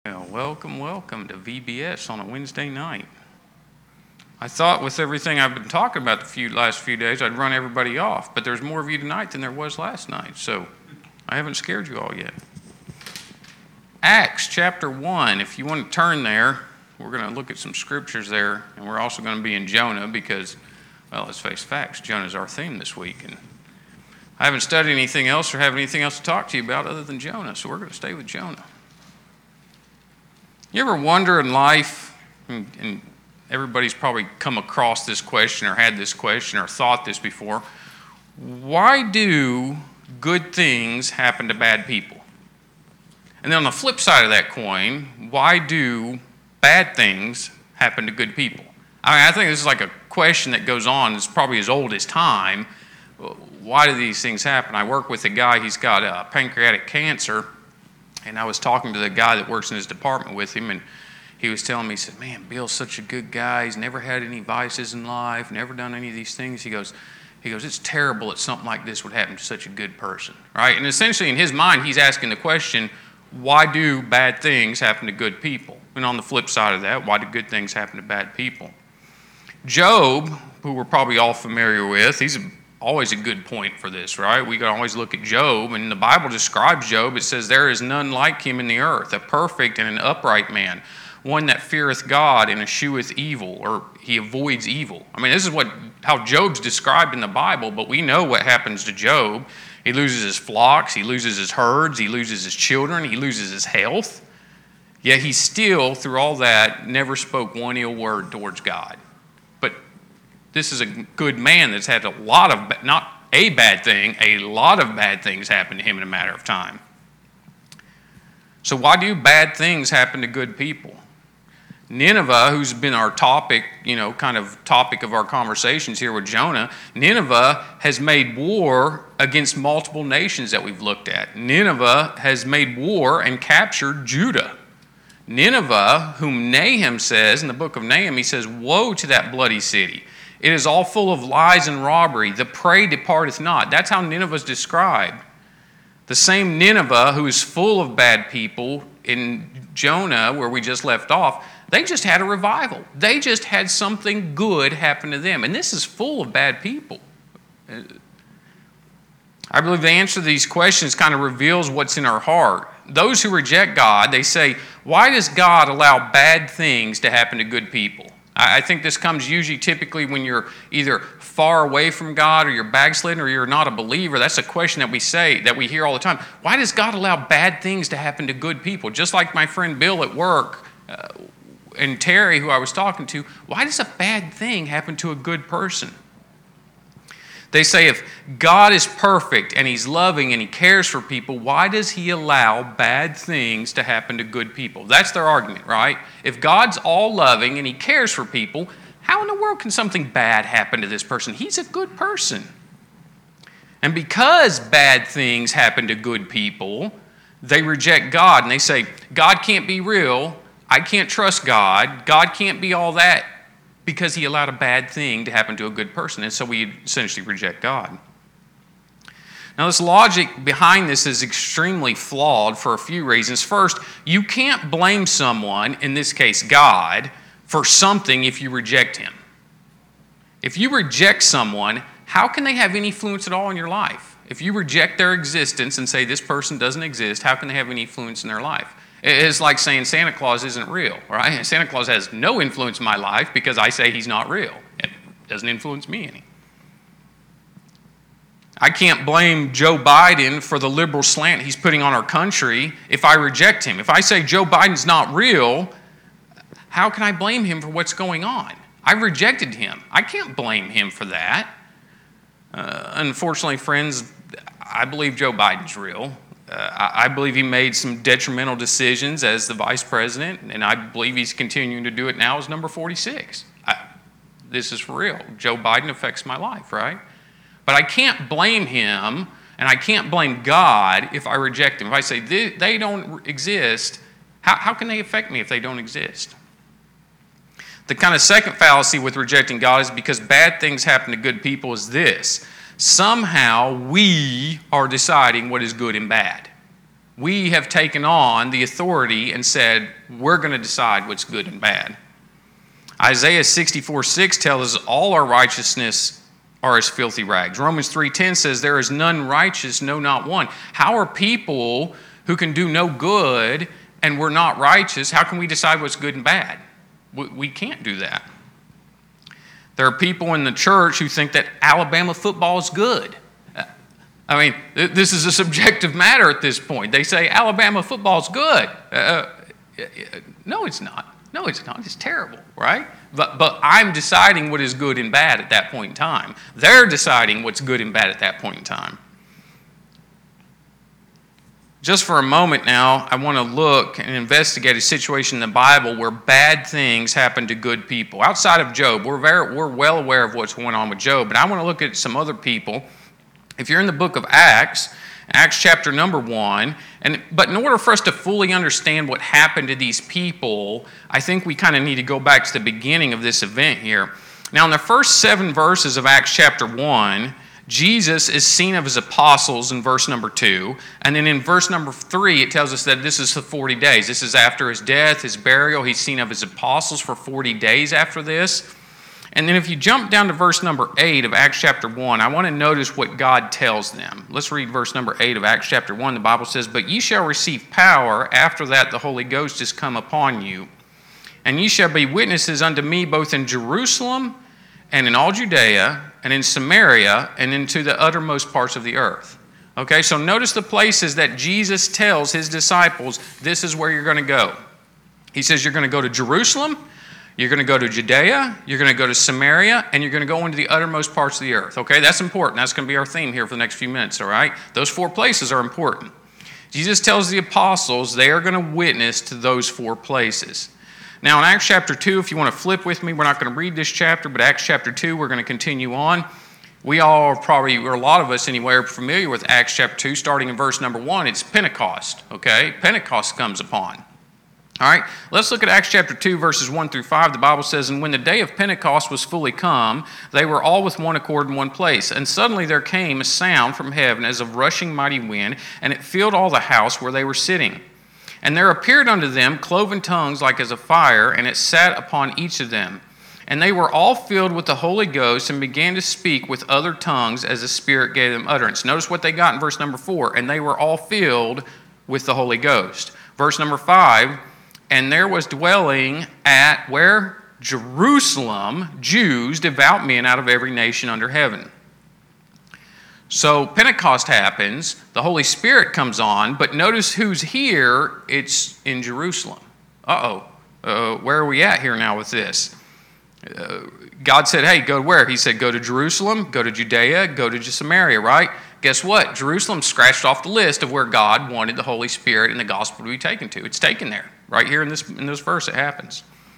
Well, welcome to VBS on a Wednesday night. I thought with everything I've been talking about the last few days, I'd run everybody off, but there's more of you tonight than there was last night, so I haven't scared you all yet. Acts chapter 1, if you want to turn there, we're going to look at some scriptures there, and we're also going to be in Jonah because, well, let's face facts, Jonah's our theme this week, and I haven't studied anything else or have anything else to talk to you about other than Jonah, so we're going to stay with Jonah. You ever wonder in life, and everybody's probably come across this question or had this question or thought this before, why do good things happen to bad people? And then on the flip side of that coin, why do bad things happen to good people? I think this is like a question that goes on, it's probably as old as time. Why do these things happen? I work with a guy, he's got pancreatic cancer. And I was talking to the guy that works in his department with him, and he was telling me, he said, man, Bill's such a good guy. He's never had any vices in life, never done any of these things. He goes, it's terrible that something like this would happen to such a good person, right? And essentially in his mind, he's asking the question, why do bad things happen to good people? And on the flip side of that, why do good things happen to bad people? Job, who we're probably all familiar with, he's always a good point for this, right? We can always look at Job, and the Bible describes Job. It says, there is none like him in the earth, a perfect and an upright man, one that feareth God and escheweth evil, or he avoids evil. I mean, this is how Job's described in the Bible, but we know what happens to Job. He loses his flocks, he loses his herds, he loses his children, he loses his health. Yet he still, through all that, never spoke one ill word towards God. This is a good man that's had a lot of, not a bad thing, a lot of bad things happen to him in a matter of time. So why do bad things happen to good people? Nineveh, who's been our topic, kind of topic of our conversations here with Jonah, Nineveh has made war against multiple nations that we've looked at. Nineveh has made war and captured Judah. Nineveh, whom Nahum says, in the book of Nahum, he says, woe to that bloody city. It is all full of lies and robbery. The prey departeth not. That's how Nineveh is described. The same Nineveh who is full of bad people in Jonah, where we just left off, they just had a revival. They just had something good happen to them. And this is full of bad people. I believe the answer to these questions kind of reveals what's in our heart. Those who reject God, they say, why does God allow bad things to happen to good people? I think this comes typically when you're either far away from God or you're backslidden or you're not a believer. That's a question that we hear all the time. Why does God allow bad things to happen to good people? Just like my friend Bill at work and Terry, who I was talking to, why does a bad thing happen to a good person? They say if God is perfect and he's loving and he cares for people, why does he allow bad things to happen to good people? That's their argument, right? If God's all loving and he cares for people, how in the world can something bad happen to this person? He's a good person. And because bad things happen to good people, they reject God and they say, God can't be real. I can't trust God. God can't be all that, because he allowed a bad thing to happen to a good person. And so we essentially reject God. Now, this logic behind this is extremely flawed for a few reasons. First, you can't blame someone, in this case God, for something if you reject him. If you reject someone, how can they have any influence at all in your life? If you reject their existence and say this person doesn't exist, how can they have any influence in their life? It's like saying Santa Claus isn't real, right? Santa Claus has no influence in my life because I say he's not real. It doesn't influence me any. I can't blame Joe Biden for the liberal slant he's putting on our country if I reject him. If I say Joe Biden's not real, how can I blame him for what's going on? I rejected him. I can't blame him for that. Unfortunately, friends, I believe Joe Biden's real. I believe he made some detrimental decisions as the vice president, and I believe he's continuing to do it now as number 46. This is for real. Joe Biden affects my life, right? But I can't blame him, and I can't blame God if I reject him. If I say they don't exist, how can they affect me if they don't exist? The kind of second fallacy with rejecting God is because bad things happen to good people is this. Somehow we are deciding what is good and bad. we have taken on the authority and said, we're going to decide what's good and bad. Isaiah 64:6 tells us all our righteousness are as filthy rags. Romans 3:10 says, there is none righteous, no, not one. How are people who can do no good and we're not righteous, how can we decide what's good and bad? We can't do that. There are people in the church who think that Alabama football is good. I mean, this is a subjective matter at this point. They say Alabama football is good. No, it's not. No, it's not. It's terrible, right? But I'm deciding what is good and bad at that point in time. They're deciding what's good and bad at that point in time. Just for a moment now, I want to look and investigate a situation in the Bible where bad things happen to good people. Outside of Job, we're well aware of what's going on with Job, but I want to look at some other people. If you're in the book of Acts chapter number 1, but in order for us to fully understand what happened to these people, I think we kind of need to go back to the beginning of this event here. Now, in the first 7 verses of Acts chapter 1, Jesus is seen of his apostles in verse number 2, and then in verse number 3, it tells us that this is the 40 days. This is after his death, his burial. He's seen of his apostles for 40 days after this. And then if you jump down to verse number 8 of Acts chapter 1, I want to notice what God tells them. Let's read verse number 8 of Acts chapter 1. The Bible says, but ye shall receive power, after that the Holy Ghost is come upon you. And ye shall be witnesses unto me both in Jerusalem and in all Judea and in Samaria and into the uttermost parts of the earth. Okay, so notice the places that Jesus tells his disciples, this is where you're going to go. He says you're going to go to Jerusalem, you're going to go to Judea, you're going to go to Samaria, and you're going to go into the uttermost parts of the earth. Okay, that's important. That's going to be our theme here for the next few minutes, all right? Those 4 places are important. Jesus tells the apostles they are going to witness to those 4 places. Now, in Acts chapter 2, if you want to flip with me, we're not going to read this chapter, but Acts chapter 2, we're going to continue on. We all are probably, or a lot of us anyway, are familiar with Acts chapter 2, starting in verse number 1. It's Pentecost, okay? Pentecost comes upon. All right, let's look at Acts chapter 2, verses 1 through 5. The Bible says, and when the day of Pentecost was fully come, they were all with one accord in one place. And suddenly there came a sound from heaven as of rushing mighty wind, and it filled all the house where they were sitting. And there appeared unto them cloven tongues like as a fire, and it sat upon each of them. And they were all filled with the Holy Ghost and began to speak with other tongues as the Spirit gave them utterance. Notice what they got in verse number 4. And they were all filled with the Holy Ghost. Verse number 5, and there was dwelling at, where? Jerusalem, Jews, devout men out of every nation under heaven. So Pentecost happens, the Holy Spirit comes on, but notice who's here. It's in Jerusalem. Where are we at here now with this? God said, hey, go where? He said, go to Jerusalem, go to Judea, go to Samaria, right? Guess what? Jerusalem scratched off the list of where God wanted the Holy Spirit and the gospel to be taken to. It's taken there. Right here in this verse it happens.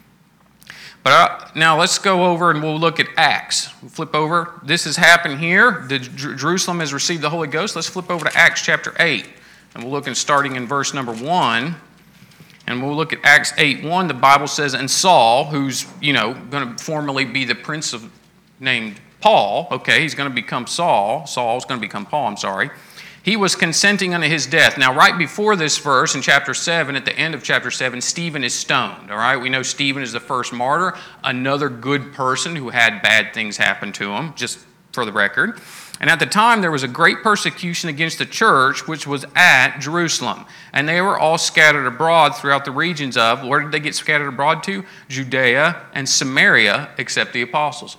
But now let's go over and we'll look at Acts. We'll flip over. This has happened here. Jerusalem has received the Holy Ghost. Let's flip over to Acts chapter 8. And we'll look at starting in verse number 1. And we'll look at Acts 8:1. The Bible says, and Saul, who's, going to formerly be the prince named Paul. Okay, he's going to become Saul. Saul's going to become Paul, I'm sorry. He was consenting unto his death. Now, right before this verse, in chapter 7, at the end of chapter 7, Stephen is stoned, all right? We know Stephen is the first martyr, another good person who had bad things happen to him, just for the record. And at the time, there was a great persecution against the church, which was at Jerusalem. And they were all scattered abroad throughout the regions of, where did they get scattered abroad to? Judea and Samaria, except the apostles.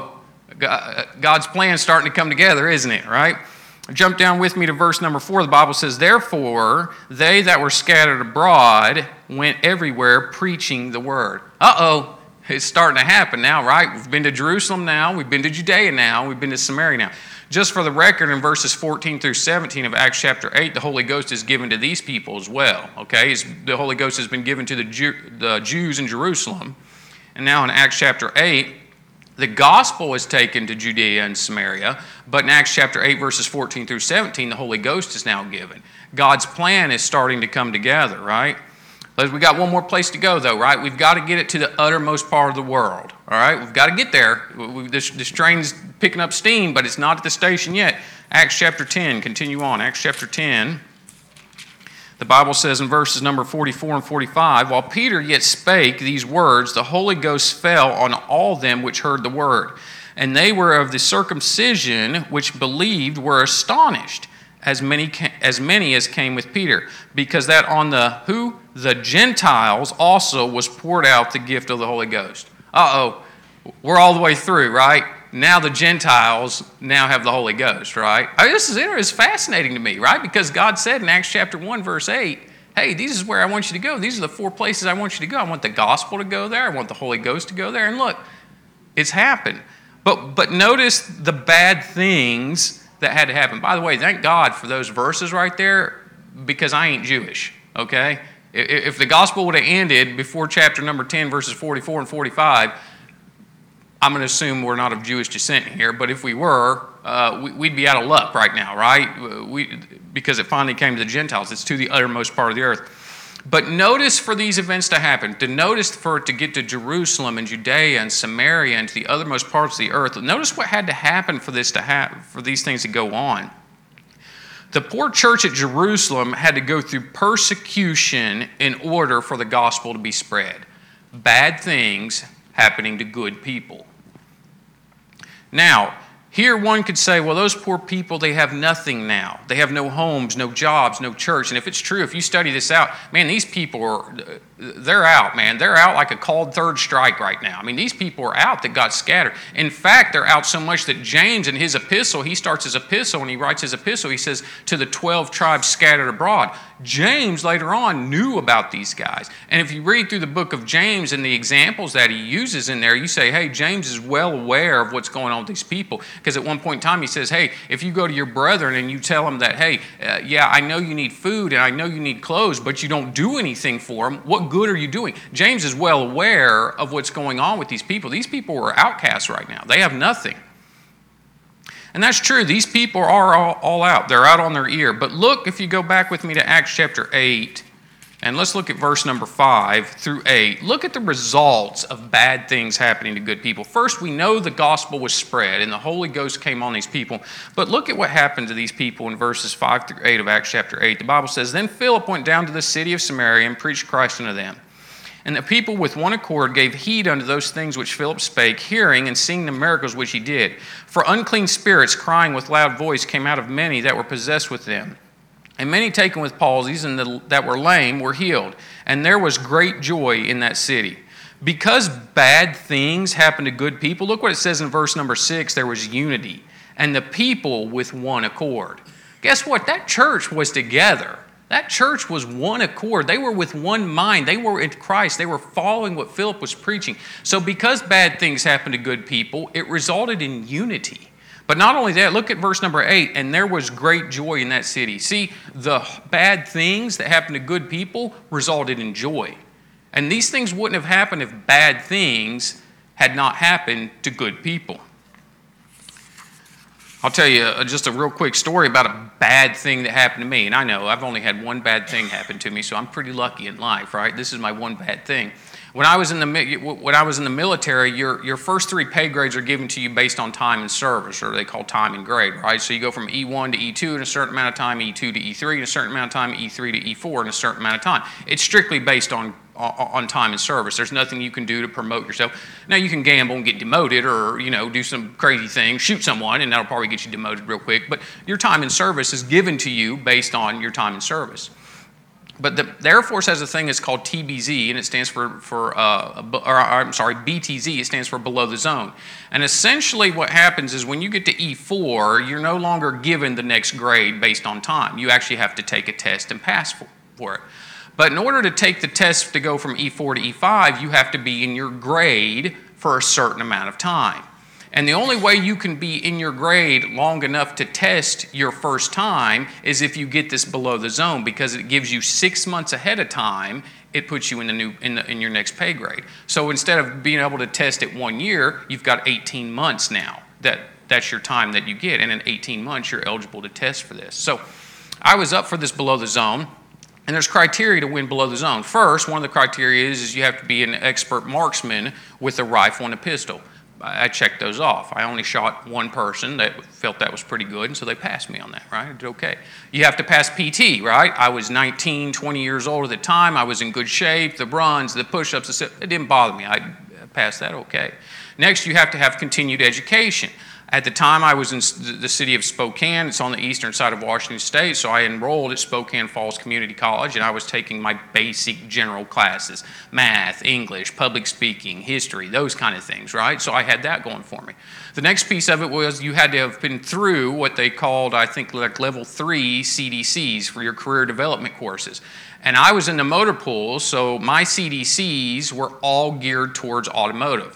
God's plan is starting to come together, isn't it, right? Jump down with me to verse number 4. The Bible says, therefore, they that were scattered abroad went everywhere preaching the word. It's starting to happen now, right? We've been to Jerusalem now. We've been to Judea now. We've been to Samaria now. Just for the record, in verses 14 through 17 of Acts chapter 8, the Holy Ghost is given to these people as well, okay? The Holy Ghost has been given to the Jews in Jerusalem. And now in Acts chapter 8, the gospel is taken to Judea and Samaria, but in Acts chapter 8, verses 14 through 17, the Holy Ghost is now given. God's plan is starting to come together, right? But we got one more place to go, though, right? We've got to get it to the uttermost part of the world, all right? We've got to get there. This train's picking up steam, but it's not at the station yet. Acts chapter 10, continue on. Acts chapter 10. The Bible says in verses number 44 and 45, while Peter yet spake these words, the Holy Ghost fell on all them which heard the word. And they were of the circumcision which believed were astonished, as many as came with Peter, because that on the Gentiles also was poured out the gift of the Holy Ghost. We're all the way through, right? Now the Gentiles now have the Holy Ghost, right? This is fascinating to me, right? Because God said in Acts chapter 1, verse 8, hey, this is where I want you to go. These are the 4 places I want you to go. I want the gospel to go there. I want the Holy Ghost to go there. And look, it's happened. But notice the bad things that had to happen. By the way, thank God for those verses right there, because I ain't Jewish, okay? If the gospel would have ended before chapter number 10, verses 44 and 45, I'm going to assume we're not of Jewish descent here, but if we were, we'd be out of luck right now, right? Because it finally came to the Gentiles. It's to the uttermost part of the earth. But notice for these events to happen, for it to get to Jerusalem and Judea and Samaria and to the othermost parts of the earth, notice what had to happen for these things to go on. The poor church at Jerusalem had to go through persecution in order for the gospel to be spread. Bad things happening to good people. Now, here one could say, well, those poor people, they have nothing now. They have no homes, no jobs, no church. And if it's true, if you study this out, man, these people they're out, man. They're out like a called third strike right now. I mean, these people are out that got scattered. In fact, they're out so much that James in his epistle, he starts his epistle and he writes his epistle, he says, to the 12 tribes scattered abroad. James later on knew about these guys. And if you read through the book of James and the examples that he uses in there, you say, hey, James is well aware of what's going on with these people. Because at one point in time he says, hey, if you go to your brethren and you tell them that, hey, yeah, I know you need food and I know you need clothes, but you don't do anything for them, what good are you doing? James is well aware of what's going on with these people. These people are outcasts right now. They have nothing. And that's true. These people are all out. They're out on their ear. But look, if you go back with me to Acts chapter 8, and let's look at verse number 5 through 8. Look at the results of bad things happening to good people. First, we know the gospel was spread and the Holy Ghost came on these people. But look at what happened to these people in verses 5 through 8 of Acts chapter 8. The Bible says, then Philip went down to the city of Samaria and preached Christ unto them. And the people with one accord gave heed unto those things which Philip spake, hearing and seeing the miracles which he did. For unclean spirits, crying with loud voice, came out of many that were possessed with them. And many taken with palsies and that were lame were healed. And there was great joy in that city. Because bad things happen to good people, look what it says in verse number 6, there was unity. And the people with one accord. Guess what? That church was together. That church was one accord. They were with one mind. They were in Christ. They were following what Philip was preaching. So because bad things happened to good people, it resulted in unity. But not only that, look at verse number 8, and there was great joy in that city. See, the bad things that happened to good people resulted in joy. And these things wouldn't have happened if bad things had not happened to good people. I'll tell you just a real quick story about a bad thing that happened to me. And I know I've only had one bad thing happen to me, so I'm pretty lucky in life, right? This is my one bad thing. When I was in the military, your first 3 pay grades are given to you based on time and service, or they call time and grade, right? So you go from E1 to E2 in a certain amount of time, E2 to E3 in a certain amount of time, E3 to E4 in a certain amount of time. It's strictly based on time and service. There's nothing you can do to promote yourself. Now you can gamble and get demoted, or do some crazy thing, shoot someone, and that'll probably get you demoted real quick. But your time and service is given to you based on your time and service. But the Air Force has a thing that's called TBZ, and it stands for BTZ. It stands for below the zone. And essentially what happens is when you get to E4, you're no longer given the next grade based on time. You actually have to take a test and pass for it. But in order to take the test to go from E4 to E5, you have to be in your grade for a certain amount of time. And the only way you can be in your grade long enough to test your first time is if you get this below the zone, because it gives you 6 months ahead of time. It puts you in your next pay grade. So instead of being able to test it 1 year, you've got 18 months now. That's your time that you get, and in 18 months you're eligible to test for this. So I was up for this below the zone. And there's criteria to win below the zone. First, one of the criteria is you have to be an expert marksman with a rifle and a pistol. I checked those off. I only shot one person that felt that was pretty good, and so they passed me on that, right? I did okay. You have to pass PT, right? I was 19, 20 years old at the time. I was in good shape. The runs, the push-ups, it didn't bother me. I passed that okay. Next, you have to have continued education. At the time, I was in the city of Spokane. It's on the eastern side of Washington State, so I enrolled at Spokane Falls Community College, and I was taking my basic general classes, math, English, public speaking, history, those kind of things, right? So I had that going for me. The next piece of it was you had to have been through what they called, I think, like level 3 CDCs for your career development courses. And I was in the motor pool, so my CDCs were all geared towards automotive.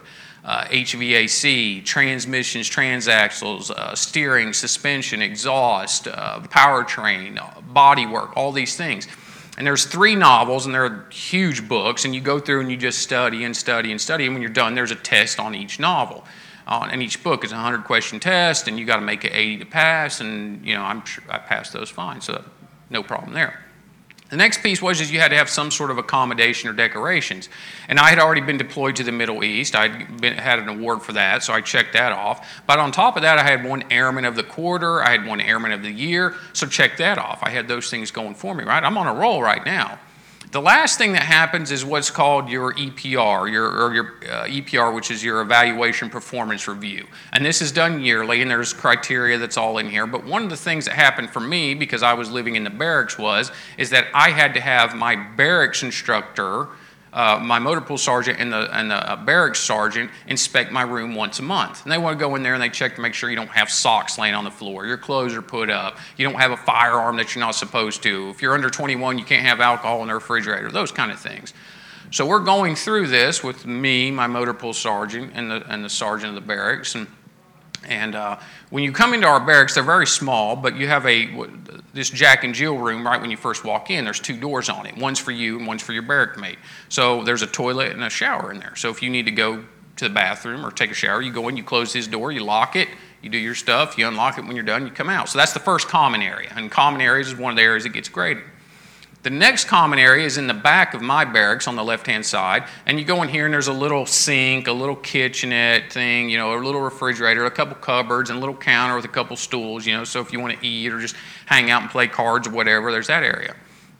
HVAC, transmissions, transaxles, steering, suspension, exhaust, powertrain, bodywork, all these things. And there's 3 novels, and they're huge books, and you go through and you just study and study and study, and when you're done, there's a test on each novel. And each book is a 100-question test, and you got to make it 80 to pass, and I'm sure I passed those fine, so no problem there. The next piece was you had to have some sort of accommodation or decorations. And I had already been deployed to the Middle East. I had an award for that, so I checked that off. But on top of that, I had 1 Airman of the Quarter. I had 1 Airman of the Year, so check that off. I had those things going for me, right? I'm on a roll right now. The last thing that happens is what's called your EPR, your EPR, which is your Evaluation Performance Review. And this is done yearly, and there's criteria that's all in here. But one of the things that happened for me, because I was living in the barracks, is that I had to have my barracks instructor, my motor pool sergeant and the barracks sergeant inspect my room once a month. And they want to go in there and they check to make sure you don't have socks laying on the floor, your clothes are put up, you don't have a firearm that you're not supposed to. If you're under 21, you can't have alcohol in the refrigerator, those kind of things. So we're going through this with me, my motor pool sergeant, and the sergeant of the barracks. And when you come into our barracks, they're very small, but you have this Jack and Jill room right when you first walk in. There's 2 doors on it. One's for you and one's for your barrack mate. So there's a toilet and a shower in there. So if you need to go to the bathroom or take a shower, you go in, you close his door, you lock it, you do your stuff, you unlock it when you're done, you come out. So that's the first common area. And common areas is one of the areas that gets graded. The next common area is in the back of my barracks on the left-hand side, and you go in here and there's a little sink, a little kitchenette thing, a little refrigerator, a couple cupboards, and a little counter with a couple stools, so if you want to eat or just hang out and play cards or whatever, there's that area.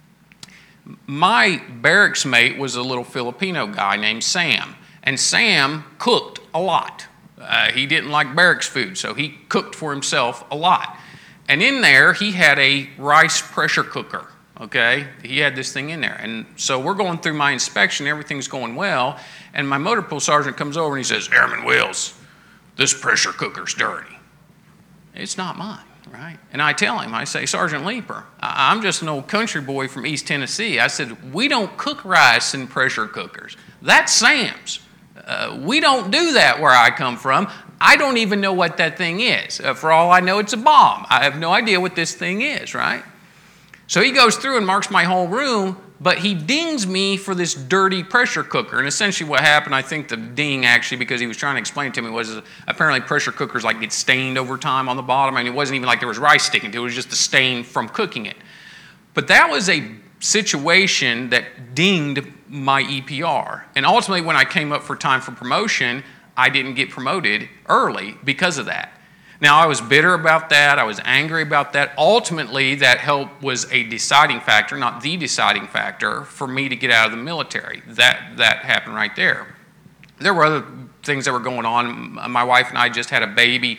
My barracks mate was a little Filipino guy named Sam, and Sam cooked a lot. He didn't like barracks food, so he cooked for himself a lot. And in there, he had a rice pressure cooker. Okay, he had this thing in there. And so we're going through my inspection, everything's going well, and my motor pool sergeant comes over and he says, "Airman Wills, this pressure cooker's dirty." It's not mine, right? And I tell him, I say, "Sergeant Leeper, I'm just an old country boy from East Tennessee." I said, "We don't cook rice in pressure cookers. That's Sam's. We don't do that where I come from. I don't even know what that thing is. For all I know, it's a bomb. I have no idea what this thing is," right? So he goes through and marks my whole room, but he dings me for this dirty pressure cooker. And essentially what happened, I think the ding actually, because he was trying to explain it to me, was apparently pressure cookers get stained over time on the bottom. I mean, it wasn't even like there was rice sticking to it. It was just the stain from cooking it. But that was a situation that dinged my EPR. And ultimately, when I came up for time for promotion, I didn't get promoted early because of that. Now, I was bitter about that. I was angry about that. Ultimately, that help was a deciding factor, not the deciding factor, for me to get out of the military. That happened right there. There were other things that were going on. My wife and I just had a baby.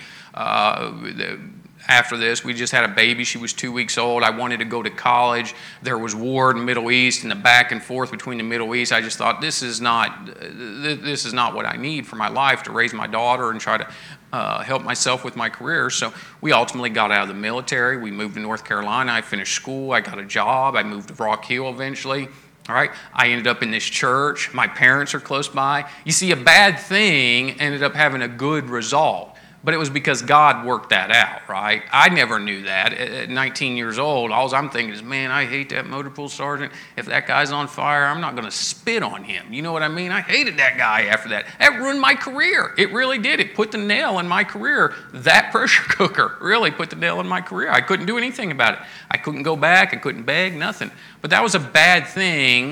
After this, we just had a baby. She was 2 weeks old. I wanted to go to college. There was war in the Middle East and the back and forth between the Middle East. I just thought, this is not what I need for my life, to raise my daughter and try to help myself with my career. So we ultimately got out of the military. We moved to North Carolina. I finished school. I got a job. I moved to Rock Hill eventually. All right. I ended up in this church. My parents are close by. You see, a bad thing ended up having a good result. But it was because God worked that out, right? I never knew that. At 19 years old, all I'm thinking is, man, I hate that motor pool sergeant. If that guy's on fire, I'm not going to spit on him. You know what I mean? I hated that guy after that. That ruined my career. It really did. It put the nail in my career. That pressure cooker really put the nail in my career. I couldn't do anything about it. I couldn't go back. I couldn't beg, nothing. But that was a bad thing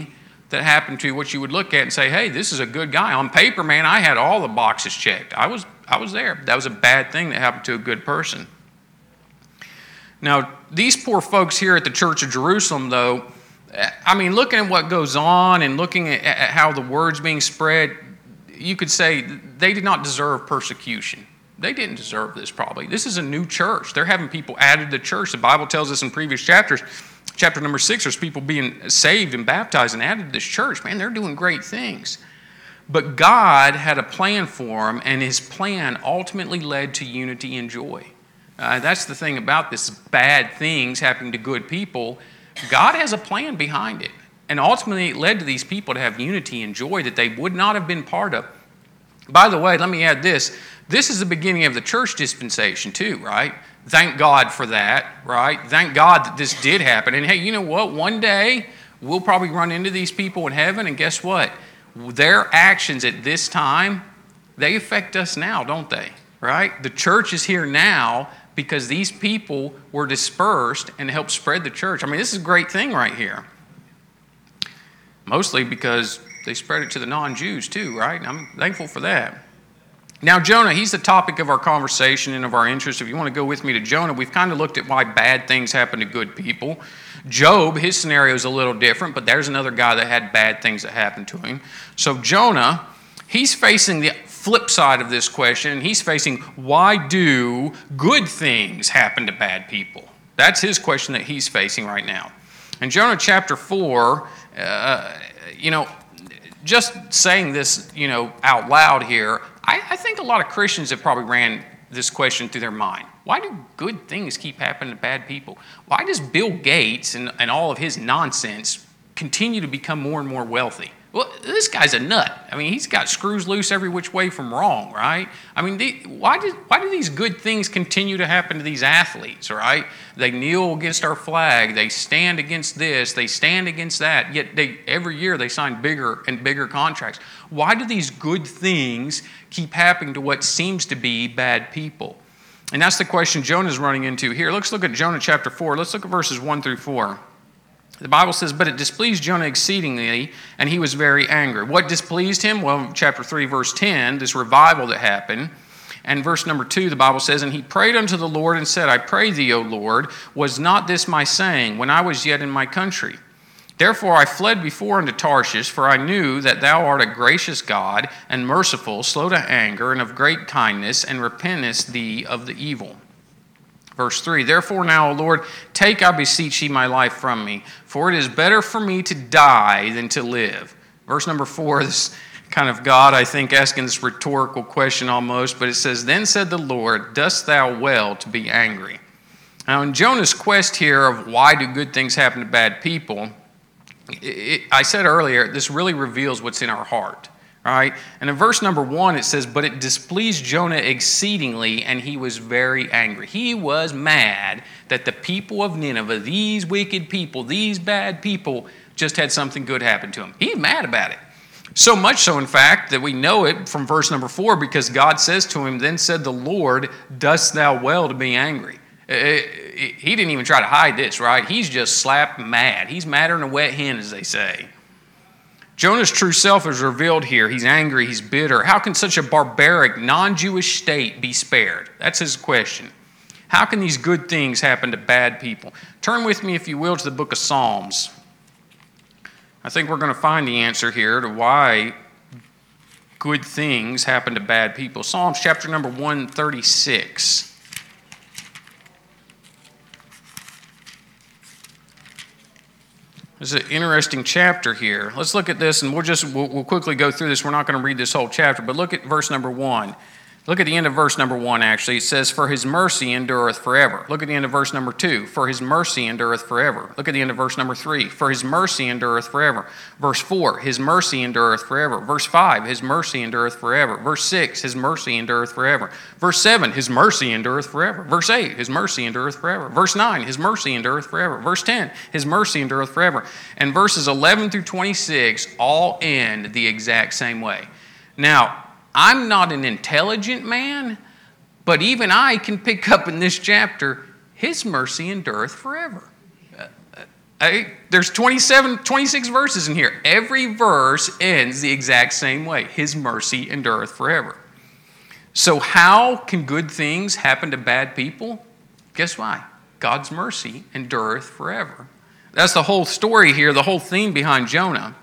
that happened to you, what you would look at and say, hey, this is a good guy. On paper, man, I had all the boxes checked. I was there. That was a bad thing that happened to a good person. Now, these poor folks here at the Church of Jerusalem, though, I mean, looking at what goes on and looking at how the word's being spread, you could say they did not deserve persecution. They didn't deserve this, probably. This is a new church. They're having people added to the church. The Bible tells us in previous chapters, chapter number 6, there's people being saved and baptized and added to this church. Man, they're doing great things. But God had a plan for them, and his plan ultimately led to unity and joy. That's the thing about this, bad things happening to good people. God has a plan behind it. And ultimately, it led to these people to have unity and joy that they would not have been part of. By the way, let me add this. This is the beginning of the church dispensation too, right? Thank God for that, right? Thank God that this did happen. And hey, you know what? One day, we'll probably run into these people in heaven, and guess what? Their actions at this time, they affect us now, don't they? Right? The church is here now because these people were dispersed and helped spread the church. I mean, this is a great thing right here. Mostly because they spread it to the non-Jews too, right? And I'm thankful for that. Now, Jonah, he's the topic of our conversation and of our interest. If you want to go with me to Jonah, we've kind of looked at why bad things happen to good people. Job, his scenario is a little different, but there's another guy that had bad things that happened to him. So Jonah, he's facing the flip side of this question. He's facing, why do good things happen to bad people? That's his question that he's facing right now. In Jonah chapter 4, just saying this, out loud here, I think a lot of Christians have probably ran this question through their mind. Why do good things keep happening to bad people? Why does Bill Gates and all of his nonsense continue to become more and more wealthy? Well, this guy's a nut. I mean, he's got screws loose every which way from wrong, right? I mean, why do these good things continue to happen to these athletes, right? They kneel against our flag. They stand against this. They stand against that. Yet every year they sign bigger and bigger contracts. Why do these good things keep happening to what seems to be bad people? And that's the question Jonah's running into here. Let's look at Jonah chapter 4. Let's look at verses 1 through 4. The Bible says, but it displeased Jonah exceedingly, and he was very angry. What displeased him? Well, chapter 3, verse 10, this revival that happened. And verse number 2, the Bible says, and he prayed unto the Lord and said, I pray thee, O Lord, was not this my saying when I was yet in my country? Therefore I fled before unto Tarshish, for I knew that thou art a gracious God, and merciful, slow to anger, and of great kindness, and repentest thee of the evil. Verse 3, therefore now, O Lord, take, I beseech thee, my life from me, for it is better for me to die than to live. Verse number 4, this kind of God, I think, asking this rhetorical question almost, but it says, then said the Lord, dost thou well to be angry? Now, in Jonah's quest here of why do good things happen to bad people, I said earlier, this really reveals what's in our heart. Right? And in verse number 1, it says, but it displeased Jonah exceedingly, and he was very angry. He was mad that the people of Nineveh, these wicked people, these bad people, just had something good happen to him. He's mad about it. So much so, in fact, that we know it from verse number 4, because God says to him, then said the Lord, dost thou well to be angry? He didn't even try to hide this, right? He's just slap mad. He's madder than a wet hen, as they say. Jonah's true self is revealed here. He's angry. He's bitter. How can such a barbaric, non-Jewish state be spared? That's his question. How can these good things happen to bad people? Turn with me, if you will, to the book of Psalms. I think we're going to find the answer here to why good things happen to bad people. Psalms chapter number 136. This is an interesting chapter here. Let's look at this, and we'll quickly go through this. We're not going to read this whole chapter, but look at verse number 1. Look at the end of verse number 1, actually. It says, for his mercy endureth forever. Look at the end of verse number 2. For his mercy endureth forever. Look at the end of verse number 3. For his mercy endureth forever. Verse 4, his mercy endureth forever. Verse 5, his mercy endureth forever. Verse 6, his mercy endureth forever. Verse 7, his mercy endureth forever. Verse 8, his mercy endureth forever. Verse 9, his mercy endureth forever. Verse 10, his mercy endureth forever. And verses 11 through 26 all end the exact same way. Now, I'm not an intelligent man, but even I can pick up in this chapter, his mercy endureth forever. There's 26 verses in here. Every verse ends the exact same way. His mercy endureth forever. So how can good things happen to bad people? Guess why? God's mercy endureth forever. That's the whole story here, the whole theme behind Jonah.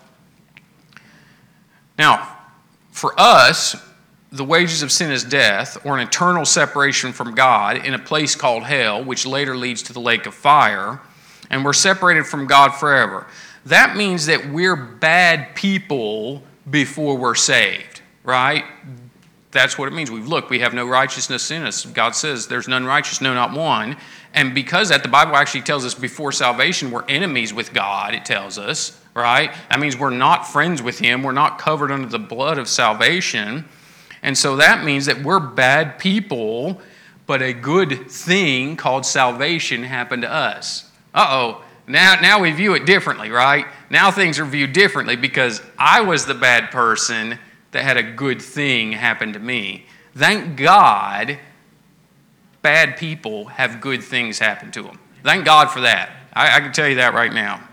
Now, for us, the wages of sin is death, or an eternal separation from God in a place called hell, which later leads to the lake of fire, and we're separated from God forever. That means that we're bad people before we're saved, right? That's what it means. We have no righteousness in us. God says there's none righteous, no, not one. And because that, the Bible actually tells us before salvation, we're enemies with God, it tells us, right? That means we're not friends with Him. We're not covered under the blood of salvation. And so that means that we're bad people, but a good thing called salvation happened to us. Now we view it differently, right? Now things are viewed differently because I was the bad person that had a good thing happen to me. Thank God bad people have good things happen to them. Thank God for that. I can tell you that right now.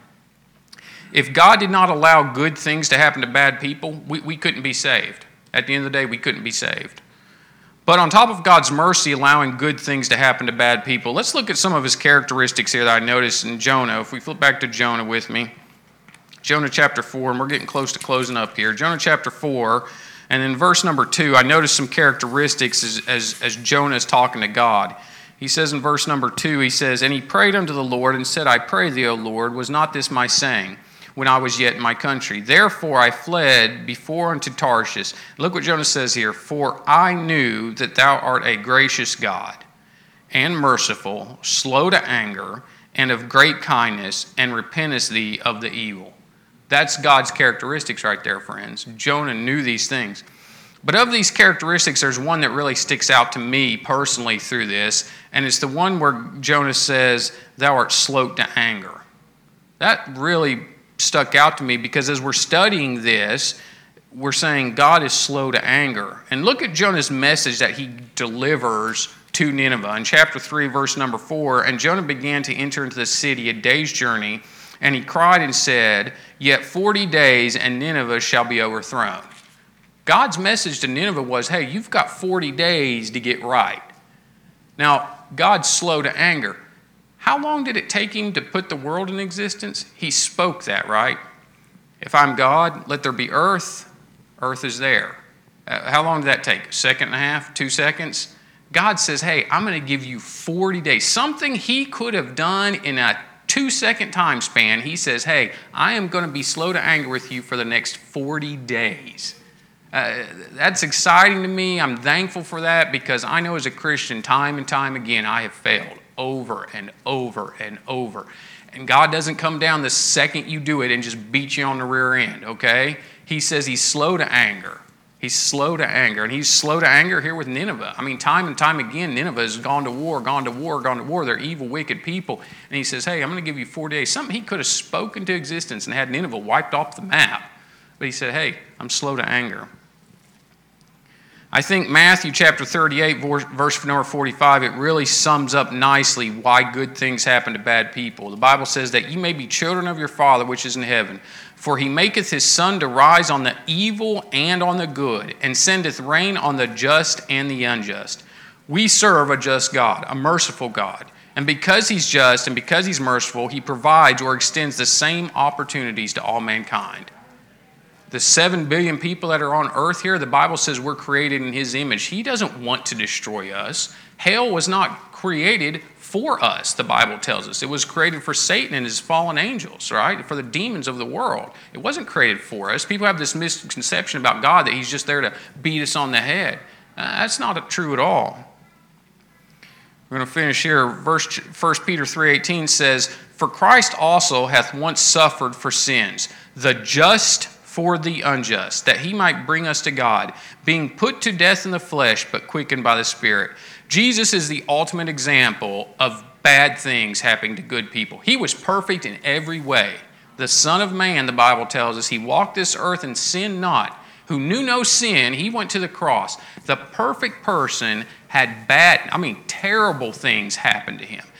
If God did not allow good things to happen to bad people, we couldn't be saved. At the end of the day, we couldn't be saved. But on top of God's mercy allowing good things to happen to bad people, let's look at some of His characteristics here that I noticed in Jonah. If we flip back to Jonah with me. Jonah chapter 4, and we're getting close to closing up here. Jonah chapter 4, and in verse number 2, I noticed some characteristics as Jonah is talking to God. He says in verse number 2, he says, "And he prayed unto the Lord and said, I pray thee, O Lord, was not this my saying when I was yet in my country? Therefore I fled before unto Tarshish." Look what Jonah says here. "For I knew that thou art a gracious God and merciful, slow to anger, and of great kindness, and repentest thee of the evil." That's God's characteristics right there, friends. Jonah knew these things. But of these characteristics, there's one that really sticks out to me personally through this, and it's the one where Jonah says, "Thou art slow to anger." That really stuck out to me because as we're studying this, we're saying God is slow to anger. And look at Jonah's message that he delivers to Nineveh. In chapter 3, verse number 4, "And Jonah began to enter into the city a day's journey, and he cried and said, Yet 40 days, and Nineveh shall be overthrown." God's message to Nineveh was, hey, you've got 40 days to get right. Now, God's slow to anger. How long did it take Him to put the world in existence? He spoke that, right? If I'm God, let there be earth. Earth is there. How long did that take? A second and a half? 2 seconds? God says, hey, I'm going to give you 40 days. Something He could have done in a 2-second time span. He says, hey, I am going to be slow to anger with you for the next 40 days. That's exciting to me. I'm thankful for that because I know as a Christian, time and time again, I have failed over and over and over. And God doesn't come down the second you do it and just beat you on the rear end, okay? He says He's slow to anger. He's slow to anger. And He's slow to anger here with Nineveh. I mean, time and time again, Nineveh has gone to war, gone to war, gone to war. They're evil, wicked people. And He says, hey, I'm going to give you 4 days. Something He could have spoken to existence and had Nineveh wiped off the map. But He said, hey, I'm slow to anger. I think Matthew chapter 38, verse number 45, it really sums up nicely why good things happen to bad people. The Bible says that ye may be children of your Father which is in heaven. For He maketh His sun to rise on the evil and on the good, and sendeth rain on the just and the unjust. We serve a just God, a merciful God. And because He's just and because He's merciful, He provides or extends the same opportunities to all mankind. The 7 billion people that are on earth here, the Bible says we're created in His image. He doesn't want to destroy us. Hell was not created for us, the Bible tells us. It was created for Satan and his fallen angels, right? For the demons of the world. It wasn't created for us. People have this misconception about God that He's just there to beat us on the head. That's not true at all. We're going to finish here. 1 Peter 3:18 says, "For Christ also hath once suffered for sins, the just for the unjust, that He might bring us to God, being put to death in the flesh, but quickened by the Spirit." Jesus is the ultimate example of bad things happening to good people. He was perfect in every way. The Son of Man, the Bible tells us, He walked this earth and sinned not. Who knew no sin, He went to the cross. The perfect person had terrible things happen to Him.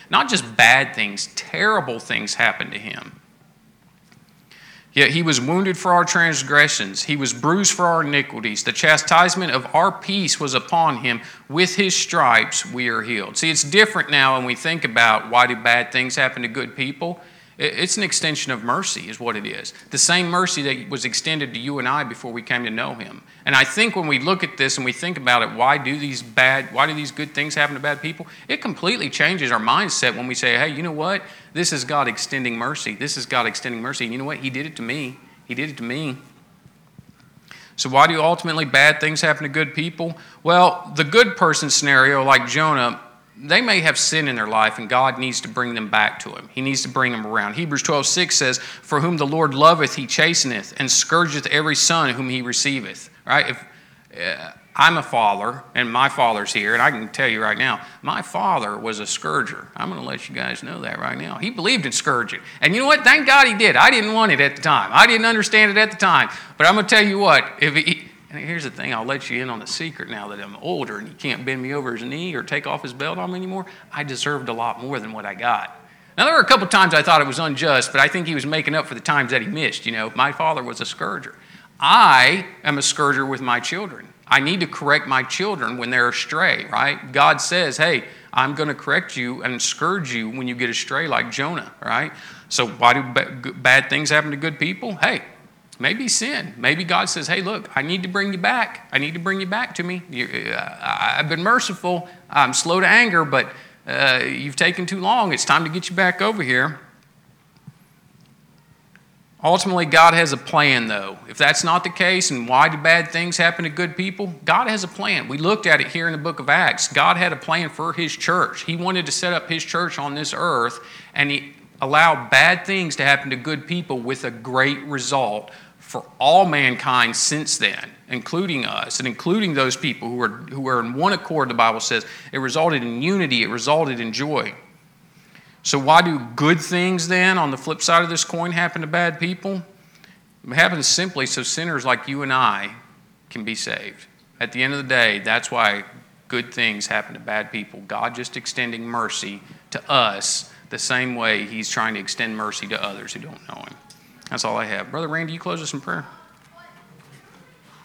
not just bad things, terrible things happened to him. Yet he was wounded for our transgressions. He was bruised for our iniquities. The chastisement of our peace was upon him. With his stripes we are healed. See, it's different now when we think about why do bad things happen to good people. It's an extension of mercy is what it is. The same mercy that was extended to you and I before we came to know him. And I think when we look at this and we think about it, why do these good things happen to bad people? It completely changes our mindset when we say, hey, you know what? This is God extending mercy. This is God extending mercy. And you know what? He did it to me. He did it to me. So why do ultimately bad things happen to good people? Well, the good person scenario, like Jonah, they may have sin in their life, and God needs to bring them back to him. He needs to bring them around. Hebrews 12:6 says, for whom the Lord loveth, he chasteneth, and scourgeth every son whom he receiveth. Right? If I'm a father, and my father's here, and I can tell you right now, my father was a scourger. I'm going to let you guys know that right now. He believed in scourging. And you know what? Thank God he did. I didn't want it at the time. I didn't understand it at the time. But I'm going to tell you what, and here's the thing, I'll let you in on the secret now that I'm older and he can't bend me over his knee or take off his belt on me anymore. I deserved a lot more than what I got. Now, there were a couple times I thought it was unjust, but I think he was making up for the times that he missed. You know, my father was a scourger. I am a scourger with my children. I need to correct my children when they're astray, right? God says, hey, I'm going to correct you and scourge you when you get astray like Jonah, right? So why do bad things happen to good people? Hey, maybe sin. Maybe God says, hey, look, I need to bring you back. I need to bring you back to me. I've been merciful. I'm slow to anger, but you've taken too long. It's time to get you back over here. Ultimately, God has a plan, though. If that's not the case, and why do bad things happen to good people? God has a plan. We looked at it here in the book of Acts. God had a plan for his church. He wanted to set up his church on this earth, and he allowed bad things to happen to good people with a great result for all mankind since then, including us and including those people who are in one accord, the Bible says. It resulted in unity. It resulted in joy. So why do good things then, on the flip side of this coin, happen to bad people? It happens simply so sinners like you and I can be saved. At the end of the day, that's why good things happen to bad people. God just extending mercy to us the same way he's trying to extend mercy to others who don't know him. That's all I have. Brother Randy, you close us in prayer.